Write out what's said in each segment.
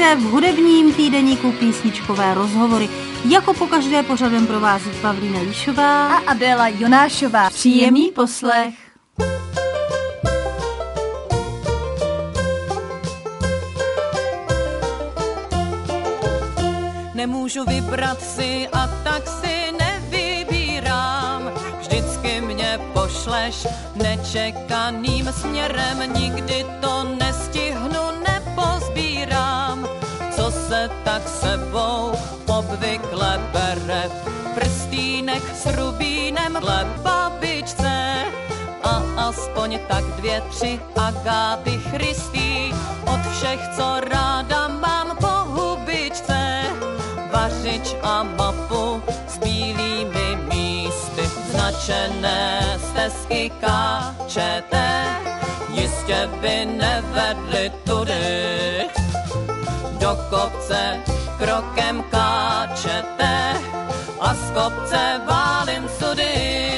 Vítejte v hudebním týdeníku Písničkové rozhovory. Jako pokaždé pořadem provází Pavlína Líšová a Adéla Jonášová. Příjemný poslech. Nemůžu vybrat si a tak si nevybírám. Vždycky mě pošleš nečekaným směrem, nikdy to nestihnu, nepozbírám. Co se tak sebou obvykle bere, prstýnek s rubínem dle babičce a aspoň tak 2, 3 Agáty Christy od všech, co ráda mám po hubičce. Vařič a mapu s bílými místy, značené stezky káčete, jistě by nevedli tudy. Do kopce krokem káčete a z kopce válím sudy.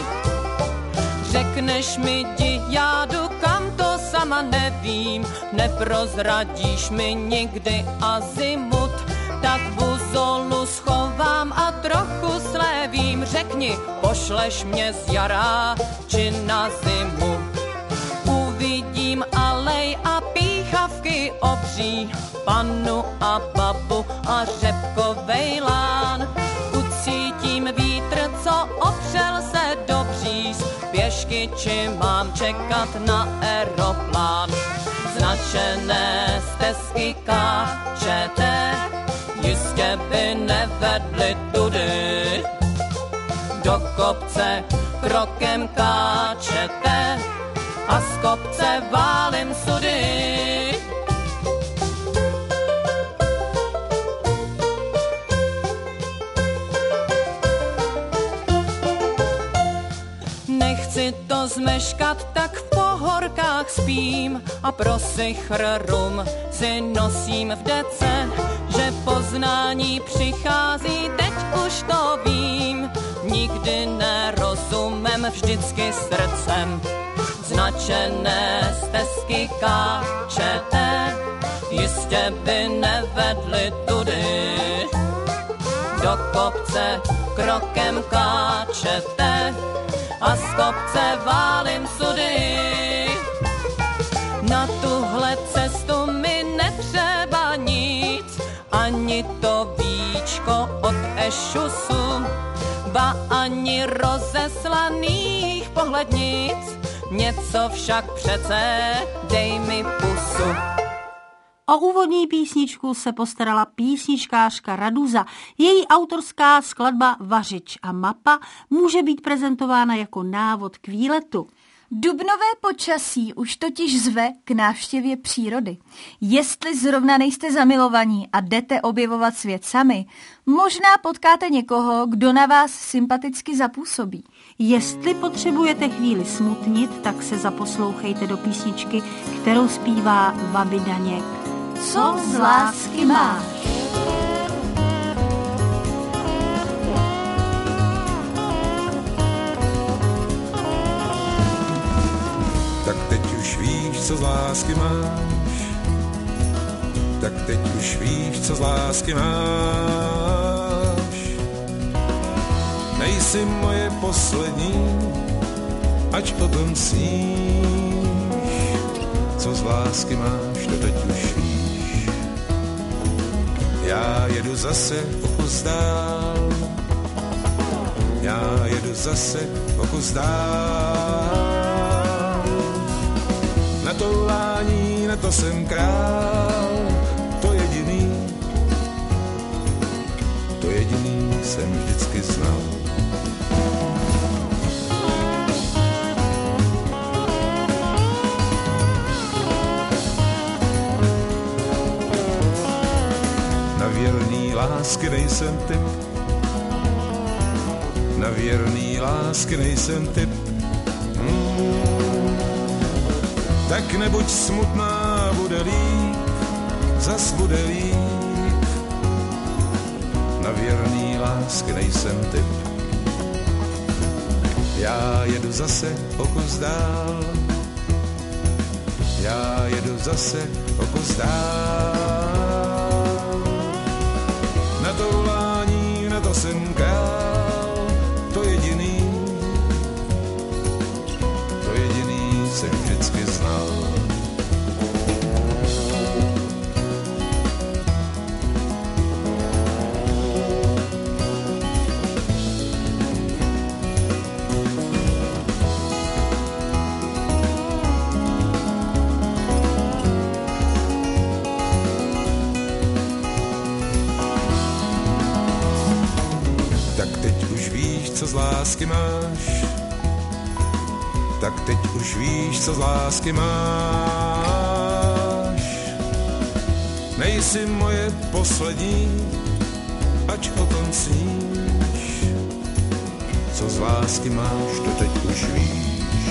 Řekneš mi, jdi, já jdu, kam to sama nevím, neprozradíš mi nikdy azimut, tak buzolu schovám a trochu slevím. Řekni, pošleš mě z jara či na zimu. Uvidím alej a píchavky obří, pannu a babu a řepkovej lán. Ucítím vítr, co opřel se do bříz, pěšky či mám čekat na aeroplán. Značené stezky káčete, jistě by nevedli tudy. Do kopce krokem káčete a z kopce válím sudy. Nechci to zmeškat, tak v pohorkách spím a pro sichr rum si nosím v dece, že poznání přichází, teď už to vím. Nikdy nerozumem, vždycky srdcem. Značené stezky káčete, jistě by nevedli tudy. Do kopce krokem káčete a z kopce válím sudy. Na tuhle cestu mi netřeba nic, ani to víčko od ešusu, ba ani rozeslaných pohlednic. Něco však přece, dej mi pusu. O úvodní písničku se postarala písničkářka Raduza. Její autorská skladba Vařič a mapa může být prezentována jako návod k výletu. Dubnové počasí už totiž zve k návštěvě přírody. Jestli zrovna nejste zamilovaní a jdete objevovat svět sami, možná potkáte někoho, kdo na vás sympaticky zapůsobí. Jestli potřebujete chvíli smutnit, tak se zaposlouchejte do písničky, kterou zpívá Vaby Daněk. Co z lásky máš? Tak teď už víš, co z lásky máš. Tak teď už víš, co z lásky máš. Nejsi moje poslední, ať o tom sníš. Co z lásky máš, to teď už víš. Já jedu zase o kus dál. Já jedu zase o kus dál. Na toulání, na to jsem král, to jediný jsem vždycky znal. Na věrný lásky nejsem typ, na věrný lásky nejsem typ. Tak nebuď smutná, bude líp, zas bude líp. Na věrný lásky nejsem typ. Já jedu zase o kus dál. Já jedu zase o kus dál. co z lásky máš, tak teď už víš, co z lásky máš. Nejsi moje poslední, ať o tom sníš, co z lásky máš, to teď už víš.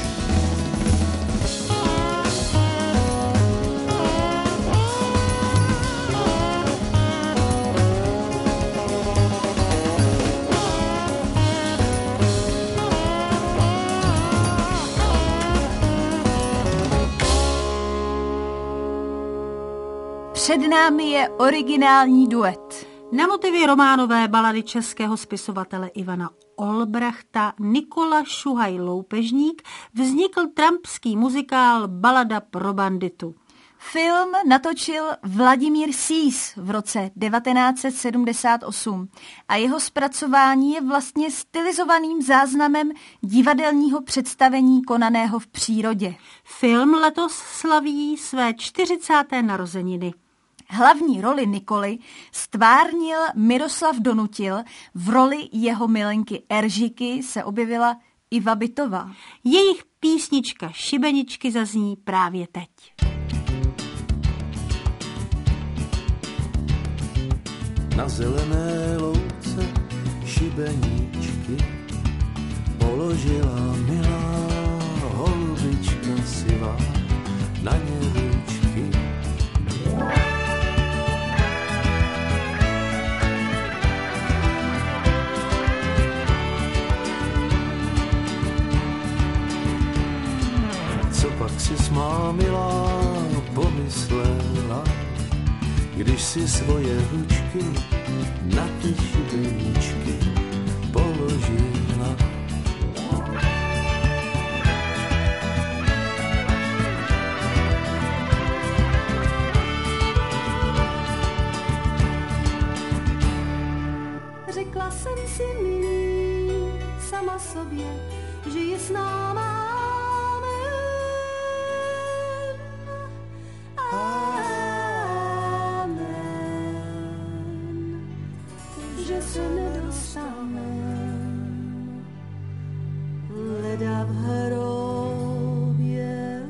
Před námi je originální duet. Na motivy románové balady českého spisovatele Ivana Olbrachta Nikola Šuhaj-Loupežník vznikl trumpský muzikál Balada pro banditu. Film natočil Vladimír Sýs v roce 1978 a jeho zpracování je vlastně stylizovaným záznamem divadelního představení konaného v přírodě. Film letos slaví své 40. narozeniny. Hlavní roli Nikoly stvárnil Miroslav Donutil, v roli jeho milenky Eržiky se objevila Iva Bytová. Jejich písnička Šibeničky zazní právě teď. Na zelené louce šibeničky položila milá holubička sivá na ně ručky. Co pak si má milá pomyslela, když si svoje ručky na ty šibeničky položila. Řekla jsem si milý sama sobě, že je s náma se nedostane, leda v hrobě,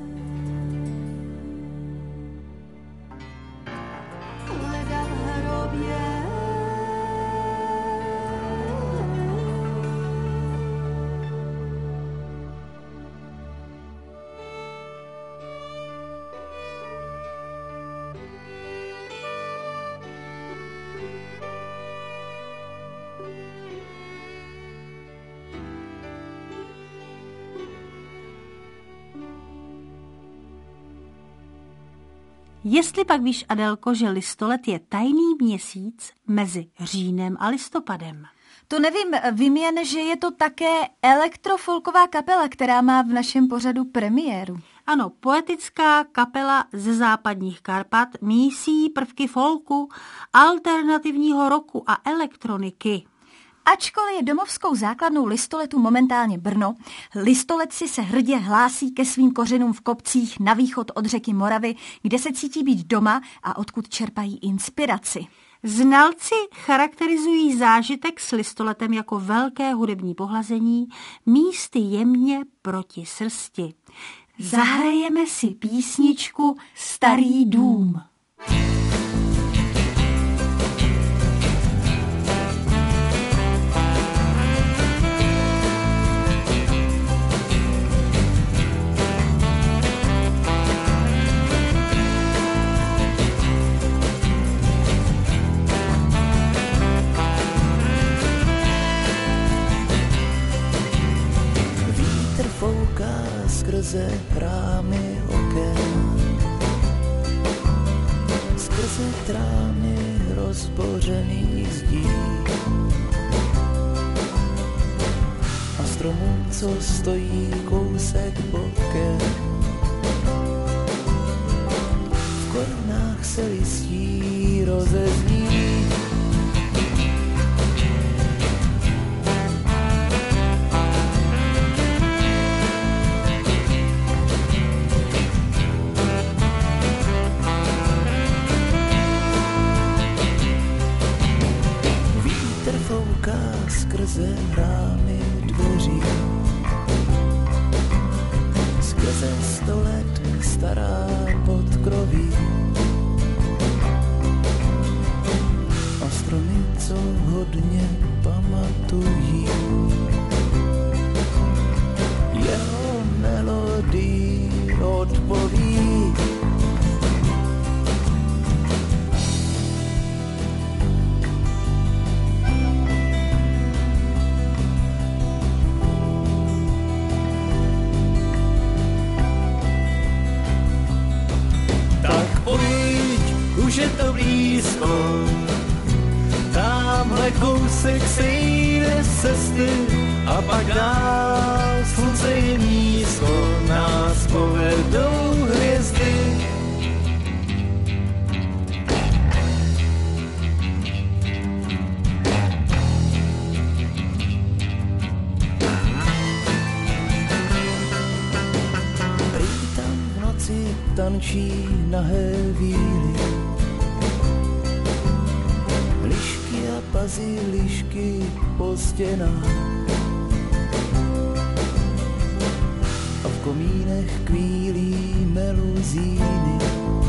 leda v hrobě. Jestli pak víš, Adelko, že listolet je tajný měsíc mezi říjnem a listopadem? To nevím, vím jen, že je to také elektrofolková kapela, která má v našem pořadu premiéru. Ano, poetická kapela ze západních Karpat mísí prvky folku, alternativního roku a elektroniky. Ačkoliv je domovskou základnou listoletu momentálně Brno, listoletci se hrdě hlásí ke svým kořenům v kopcích na východ od řeky Moravy, kde se cítí být doma a odkud čerpají inspiraci. Znalci charakterizují zážitek s listoletem jako velké hudební pohlazení, místy jemně proti srsti. Zahrajeme si písničku Starý dům. Skrze rámy oken, skrze trámy rozbořených zdí a stromů, co stojí kousek bokem. V korunách se listí rozezní. skrze hrámy dvoří. Skrze 100 let stará podkroví. A stromy, co hodně pamatují, jeho melodii odpoví. Tak pojď, už je to blízko, tamhle kousek sejde z cesty a pak dál slunce je nízko, nás povedou hvězdy. Prý tam v noci tančí nahé víly, lišky a bazilišky po stěnách. A v komínech kvílí meluzíny,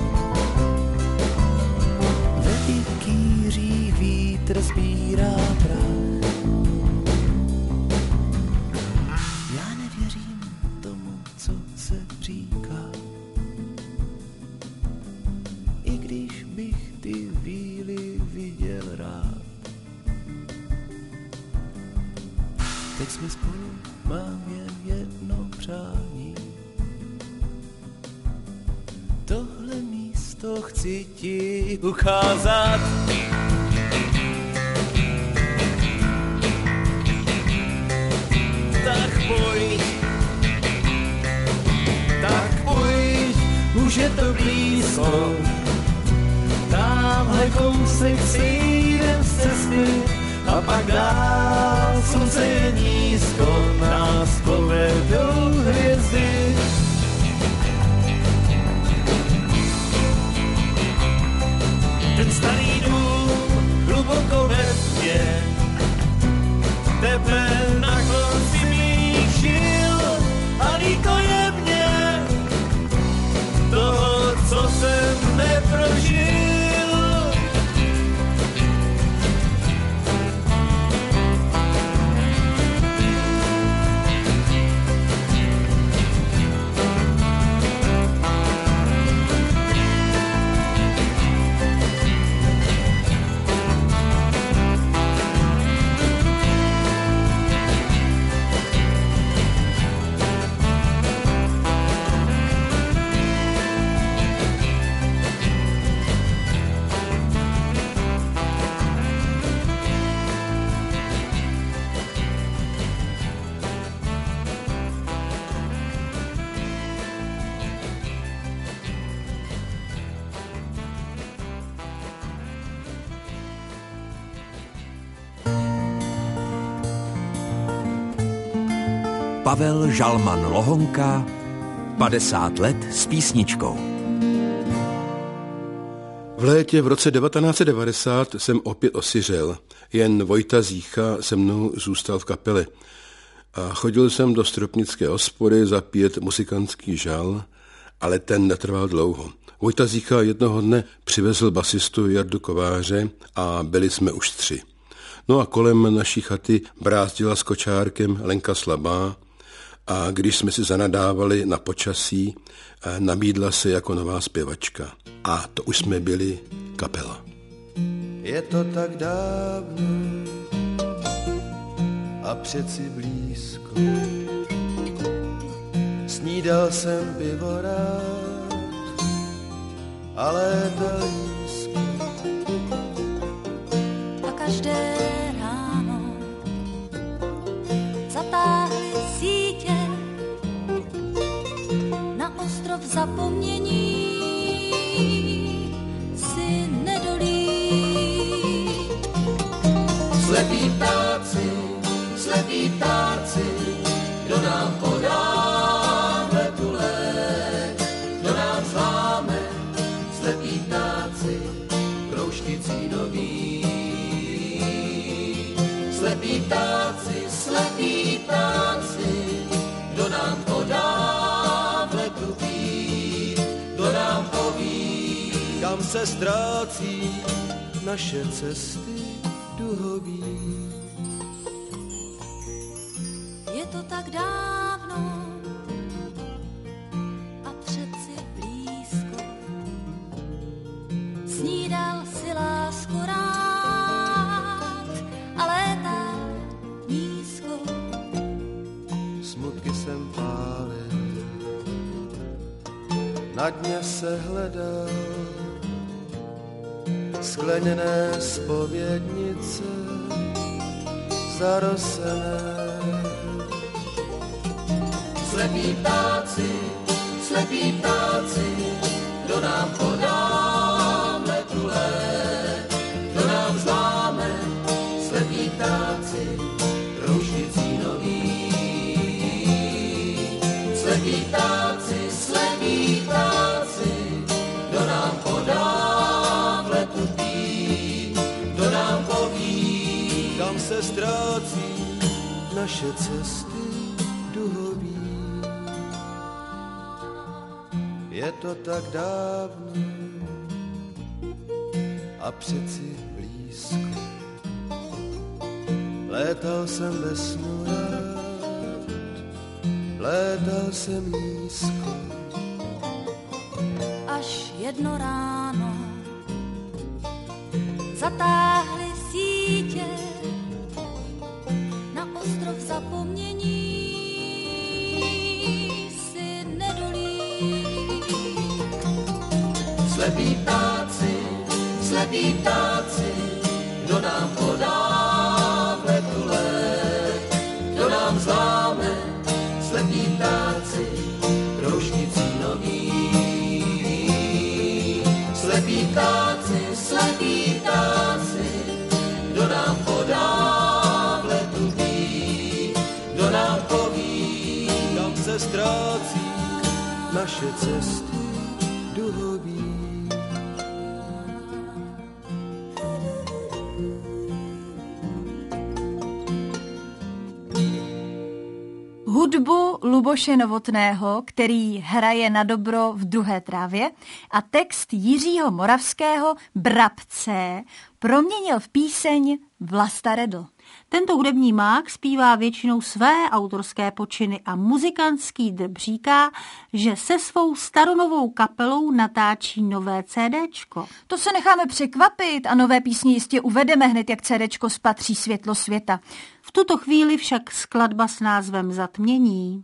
ve vikýřích vítr sbírá prach. Já nevěřím tomu, co se říká, i když bych ty víly viděl rád. Teď jsme spolu, mám jen jedno přání. Tohle místo chci ti ukázat. Tak pojď, už je to blízko, tamhle kousek sejdem z cesty a pak dál slunce je nízko, nás povedou hvězdy. Ten starý dům hluboko ve tmě tebe na konci mých žil a líto je mně toho, co jsem neprožil. Pavel Žalman Lohonka, 50 let s písničkou. V létě v roce 1990 jsem opět osiřel. Jen Vojta Zícha se mnou zůstal v kapele. A chodil jsem do stropnické hospody zapít muzikantský žal, ale ten netrval dlouho. Vojta Zícha jednoho dne přivezl basistu Jardu Kováře a byli jsme už 3. No a kolem naší chaty brázdila s kočárkem Lenka Slabá a když jsme si zanadávali na počasí, nabídla se jako nová zpěvačka. A to už jsme byli kapela. Je to tak dávno a přeci blízko. Snídal jsem pivo rád, ale to nízko. A každé ráno zatáhli sítě na ostrov zapomnění si nedolí. Slepí ptáci, kdo nám podá letulek, kdo nám zláme, slepí ptáci, roušky cínový. ptáci, slepí ptáci, kdo nám podá v letu pít, kdo nám poví, kam se ztrácí naše cesty duhový. Je to tak dávno a přeci blízko. Snídal si lásku rád a létal nízko. Smutky jsem pálil, na dně se hledal, skleněné zpovědnice zarosené. Slepí ptáci, kdo nám podá v letu let, kdo nám zláme, slepí ptáci, roušnicí nový. Slepí ptáci, kdo nám podá v letu pít, kdo nám poví, kam se ztrácí naše cesty duhový. Je to tak dávno a přeci blízko. Létal jsem ve snu rád, létal jsem nízko. Až jedno ráno zatáhli sítě na ostrov zapomnění. Slepí ptáci, kdo nám podá v letu let, kdo nám zláme, slepí ptáci, roušnicí nový. Slepí ptáci, kdo nám podá v letu pít, kdo nám poví, kam se ztrácí naše cesty duhový. Hudbu Luboše Novotného, který hraje na dobro v Druhé trávě, a text Jiřího Moravského Brabce proměnil v píseň Vlasta Redl. Tento hudební mák zpívá většinou své autorské počiny a muzikantský drb říká, že se svou staronovou kapelou natáčí nové CDčko. To se necháme překvapit a nové písně jistě uvedeme hned, jak CDčko spatří světlo světa. V tuto chvíli však skladba s názvem Zatmění.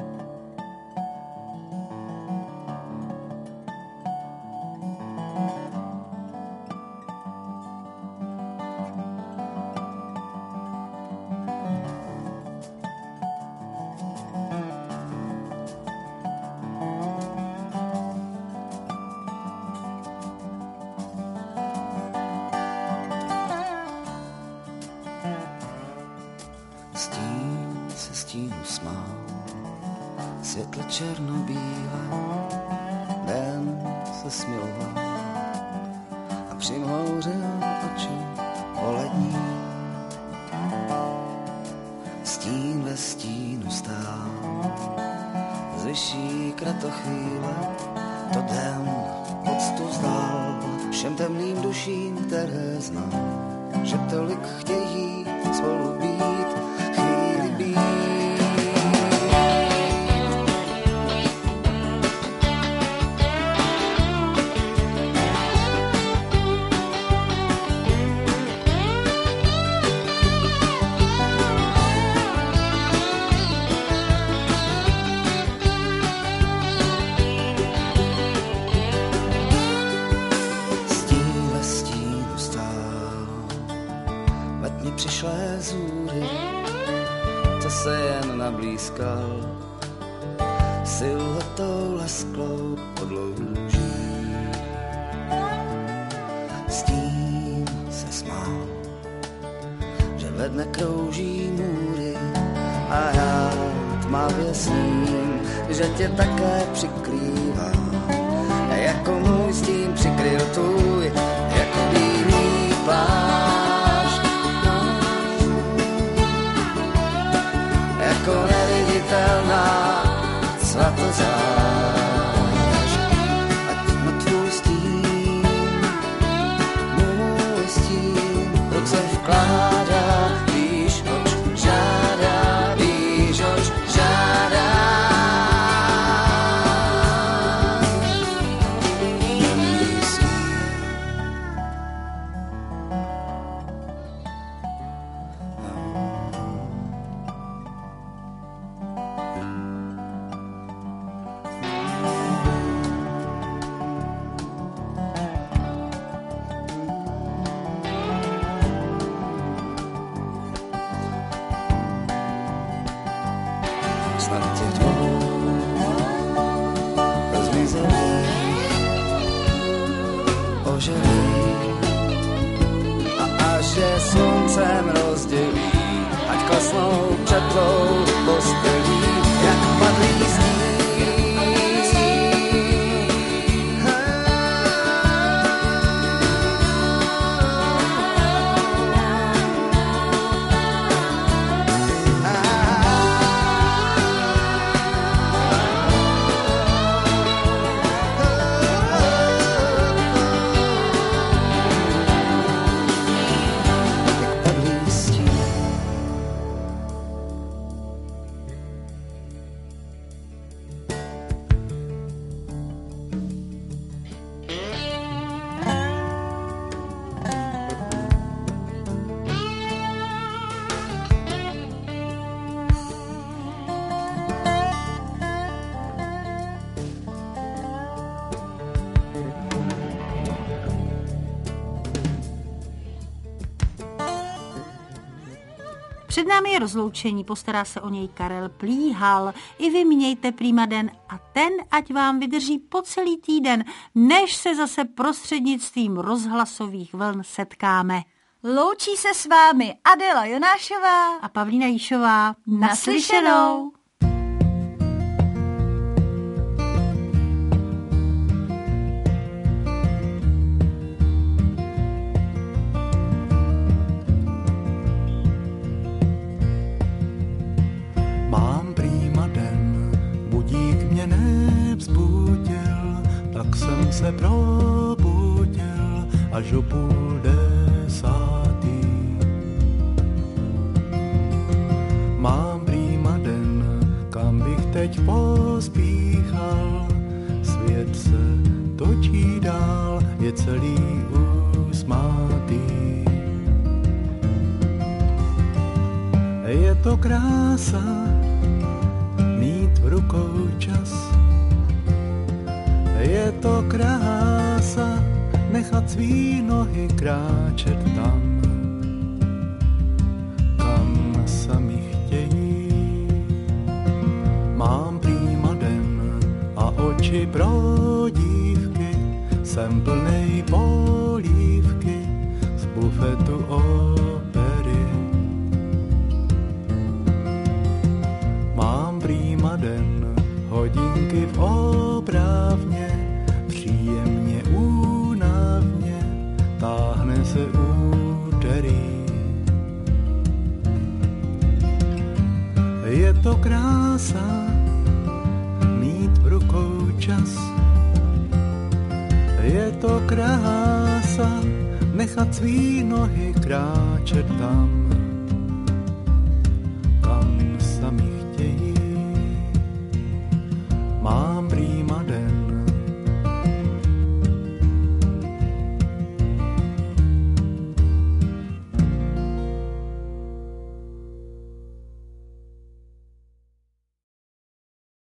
Stín se stínu smál, světle černobíle, den se smiloval a přimhouřil oči polední. Stín ve stínu stál, z vyšší kratochvíle, to den poctu vzdal všem temným duším, které znám, že tolik chtějí spolu být, chvíli být. Stín ve stínu stál, ve dni přišlé zůry, co se jen nablízkal silhuetou lesklou podlouží. Stín se smál, že ve dne krouží můry a já tmavě sním, že tě také přikrývám, jako můj stín přikryl tvůj, jako bílý plášť. zlatozář. Ať na tvůj stín, můj stín, ruce vkládá, víš, oč žádá, víš, oč žádá. Snad těch dvou rozmízených oželí a až je sluncem rozdělí, ať klesnou před tvou postelí, jak padlý sníh. Před námi je rozloučení, postará se o něj Karel Plíhal. I vy mějte prýma den a ten ať vám vydrží po celý týden, než se zase prostřednictvím rozhlasových vln setkáme. Loučí se s vámi Adela Jonášová a Pavlína Jíšová. Naslyšenou. Mám prýma den, budík mě nevzbudil, tak jsem se probudil až o 9:30. Mám prýma den, kam bych teď pospíchal, svět se točí dál, je celý usmátý. Je to krása, mít v rukou čas. Je to krása, nechat svý nohy kráčet tam, kam sami chtějí. Mám prýma den a oči pro dívky, jsem plnej polívky z bufetu opery. Mám prýma den, hodinky v obrávně, příjemně únavně, táhne se úterý. Je to krása, mít v rukou čas. Je to krása, nechat svý nohy kráčet tam,